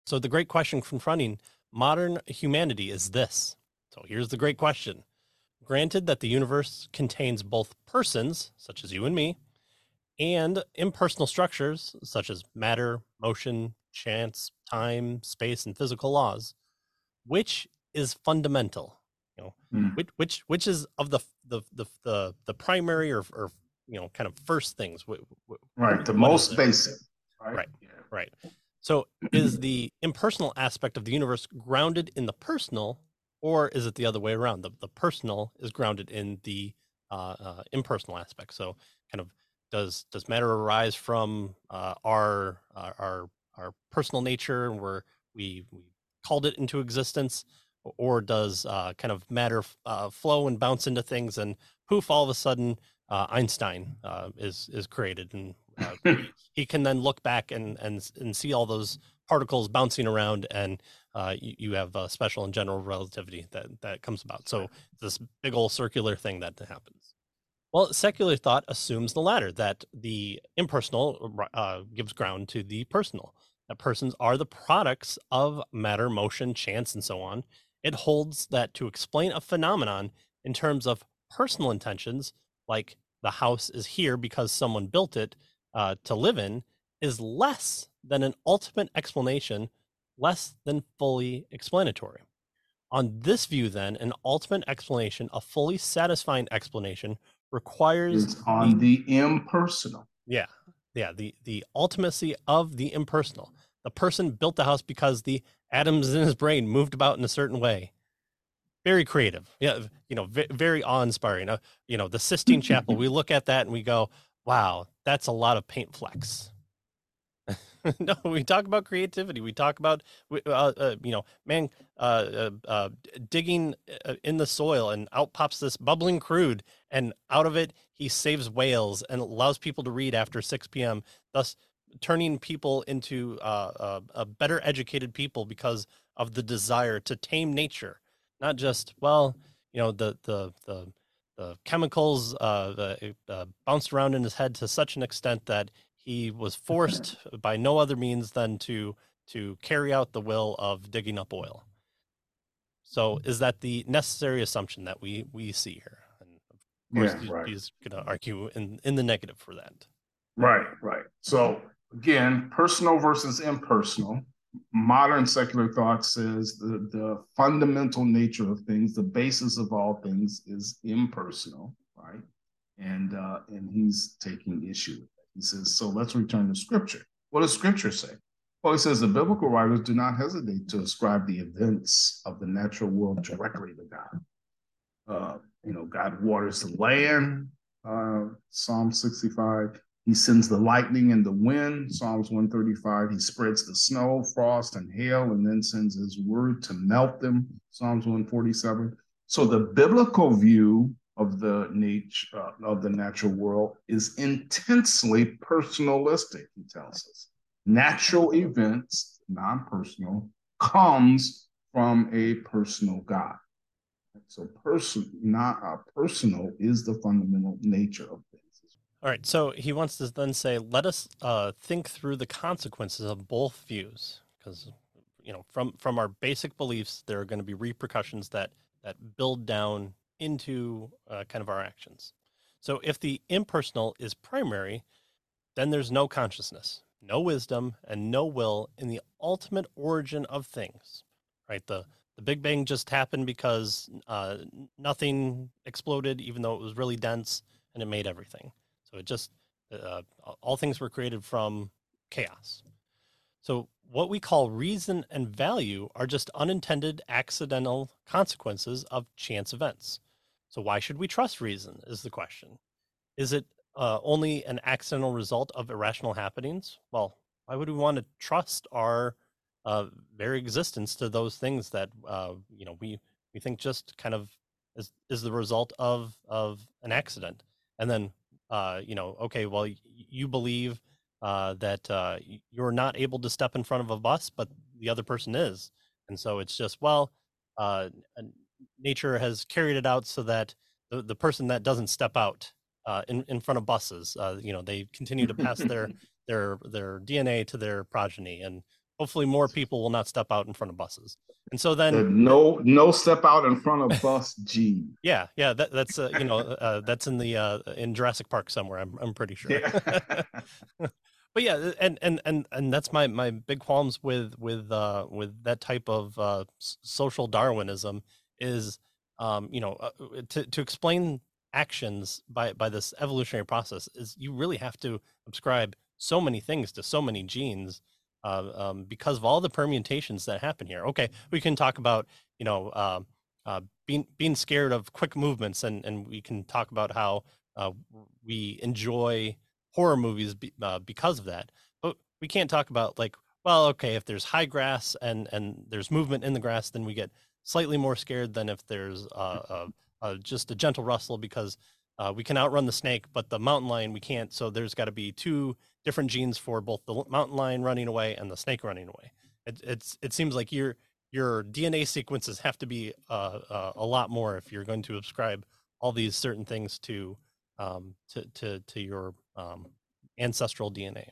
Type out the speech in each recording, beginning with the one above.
So the great question confronting modern humanity is this. So here's the great question. Granted that the universe contains both persons, such as you and me, and impersonal structures, such as matter, motion, chance, time, space, and physical laws, which is fundamental? You know, Mm. which is of the primary or kind of first things? Right. The What is most there? basic. Right. Right, Yeah. right. So is the impersonal aspect of the universe grounded in the personal, or is it the other way around? The personal is grounded in the impersonal aspect. So kind of does matter arise from our personal nature where we called it into existence, or does kind of matter flow and bounce into things and poof, all of a sudden Einstein is created and he can then look back and see all those particles bouncing around, and you have special and general relativity that comes about. So this big old circular thing that happens. Well, secular thought assumes the latter, that the impersonal gives ground to the personal, that persons are the products of matter, motion, chance, and so on. It holds that to explain a phenomenon in terms of personal intentions, like the house is here because someone built it to live in, is less than an ultimate explanation, less than fully explanatory. On this view, then, an ultimate explanation, a fully satisfying explanation, requires It's the on the impersonal. yeah, yeah, the ultimacy of the impersonal. The person built the house because the atoms in his brain moved about in a certain way. Very creative. Yeah, very awe-inspiring. The Sistine Chapel, we look at that and we go, "Wow, that's a lot of paint flecks." No, we talk about creativity. We talk about, man, digging in the soil, and out pops this bubbling crude, and out of it, he saves whales and allows people to read after 6 p.m., thus turning people into a better educated people because of the desire to tame nature, not just, well, the chemicals bounced around in his head to such an extent that he was forced by no other means than to carry out the will of digging up oil. So is that the necessary assumption that we see here? And of course, Yeah, right. he's going to argue in the negative for that. Right, right. So again, personal versus impersonal. Modern secular thought says the fundamental nature of things, the basis of all things is impersonal, right? And he's taking issue with that. He says, so let's return to scripture. What does scripture say? Well, he says the biblical writers do not hesitate to ascribe the events of the natural world directly to God. God waters the land, Psalm 65. He sends the lightning and the wind, Psalms 135. He spreads the snow, frost, and hail, and then sends his word to melt them, Psalms 147. So the biblical view of the nature of the natural world is intensely personalistic, he tells us. Natural events, non-personal, comes from a personal God. So not personal is the fundamental nature of things. All right. So he wants to then say, let us think through the consequences of both views, because from our basic beliefs, there are going to be repercussions that build down into kind of our actions. So if the impersonal is primary, then there's no consciousness, no wisdom, and no will in the ultimate origin of things. Right? The Big Bang just happened because nothing exploded, even though it was really dense, and it made everything. So it just uh, all things were created from chaos. So what we call reason and value are just unintended accidental consequences of chance events. So why should we trust reason is the question. Is it only an accidental result of irrational happenings? Well, why would we want to trust our very existence to those things that we think just kind of is the result of an accident? And then okay, well, you believe that you're not able to step in front of a bus, but the other person is, and so it's just, well, uh, nature has carried it out so that the person that doesn't step out in front of buses. They continue to pass their DNA to their progeny, and hopefully more people will not step out in front of buses. And so then no step out in front of bus G. Yeah, that's that's in the in Jurassic Park somewhere. I'm pretty sure. Yeah. But yeah, and that's my big qualms with that type of social Darwinism is to explain actions by this evolutionary process is you really have to ascribe so many things to so many genes because of all the permutations that happen here. Okay, we can talk about being scared of quick movements, and we can talk about how we enjoy horror movies because of that. But we can't talk about like, well, okay, if there's high grass and there's movement in the grass, then we get slightly more scared than if there's just a gentle rustle because we can outrun the snake, but the mountain lion we can't. So there's got to be two different genes for both the mountain lion running away and the snake running away. It seems like your DNA sequences have to be a lot more if you're going to ascribe all these certain things to your ancestral DNA.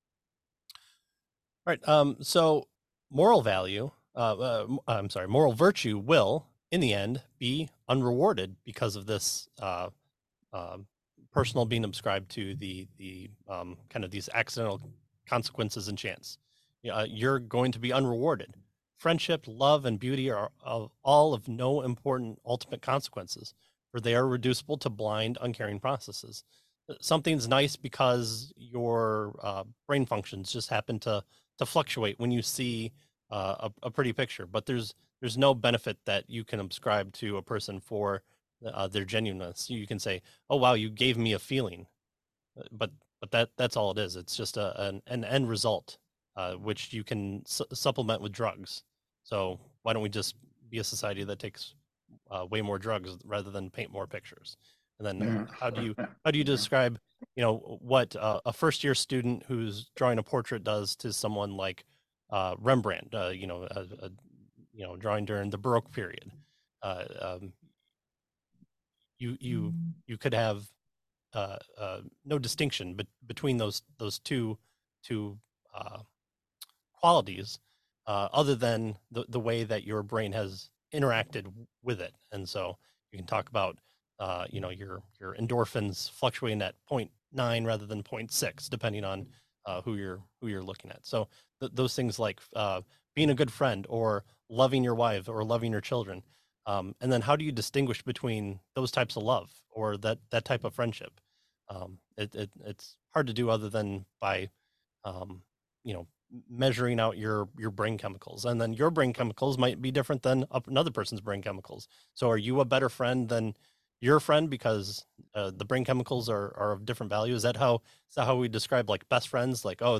All right. So moral value, I'm sorry, moral virtue will, in the end, be unrewarded because of this personal being ascribed to the kind of these accidental consequences and chance. You're going to be unrewarded. Friendship, love, and beauty are all of no important ultimate consequences, for they are reducible to blind, uncaring processes. Something's nice because your brain functions just happen to fluctuate when you see a pretty picture, but there's no benefit that you can ascribe to a person for their genuineness. You can say, "Oh wow, you gave me a feeling," but that's all it is. It's just an end result, which you can supplement with drugs. So why don't we just be a society that takes way more drugs rather than paint more pictures? And then how do you describe what a first year student who's drawing a portrait does to someone like Rembrandt, drawing during the Baroque period? You could have no distinction between those two qualities other than the way that your brain has interacted with it. And so you can talk about your endorphins fluctuating at 0.9 rather than 0.6 depending on who you're looking at. So those things like being a good friend or loving your wife or loving your children. And then how do you distinguish between those types of love or that type of friendship? It's hard to do other than by measuring out your brain chemicals, and then your brain chemicals might be different than another person's brain chemicals. So are you a better friend than your friend because the brain chemicals are of different value? Is that how we describe like best friends? Like, oh,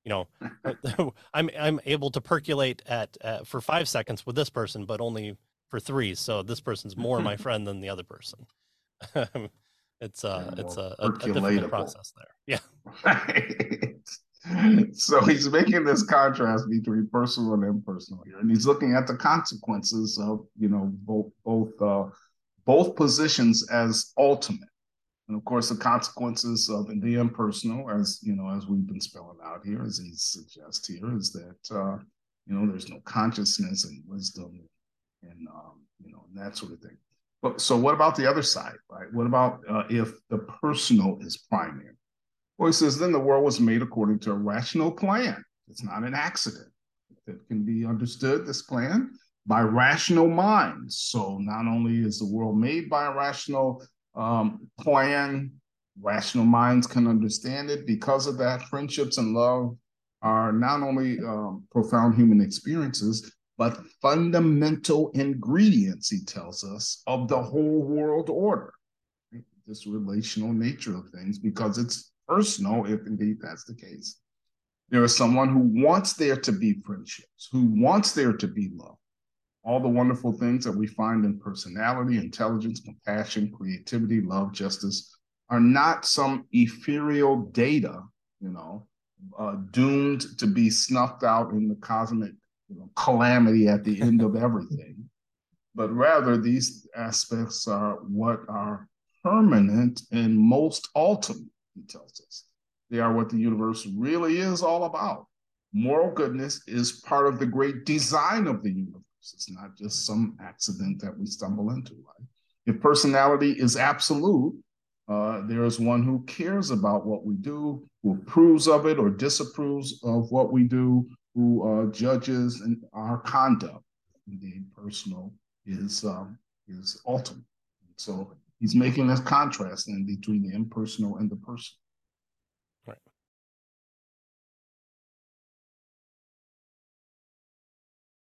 I'm able to percolate at for 5 seconds with this person, but only for 3. So this person's more my friend than the other person. It's a difficult process there. Yeah. Right. So he's making this contrast between personal and impersonal here, and he's looking at the consequences of both positions as ultimate, and of course the consequences of the impersonal, as we've been spelling out here, as he suggests here, is that there's no consciousness and wisdom and that sort of thing. But so what about the other side, right? What about if the personal is primary? Well, he says, then the world was made according to a rational plan. It's not an accident. It can be understood, this plan, by rational minds. So not only is the world made by a rational plan, rational minds can understand it. Because of that, friendships and love are not only profound human experiences, but fundamental ingredients, he tells us, of the whole world order. Right? This relational nature of things, because it's personal, if indeed that's the case. There is someone who wants there to be friendships, who wants there to be love. All the wonderful things that we find in personality, intelligence, compassion, creativity, love, justice are not some ethereal data, doomed to be snuffed out in the cosmic calamity at the end of everything. But rather, these aspects are what are permanent and most ultimate, he tells us. They are what the universe really is all about. Moral goodness is part of the great design of the universe. It's not just some accident that we stumble into. Right? If personality is absolute, there is one who cares about what we do, who approves of it or disapproves of what we do, who judges our conduct. Indeed, personal is ultimate. So he's making this contrast then between the impersonal and the personal.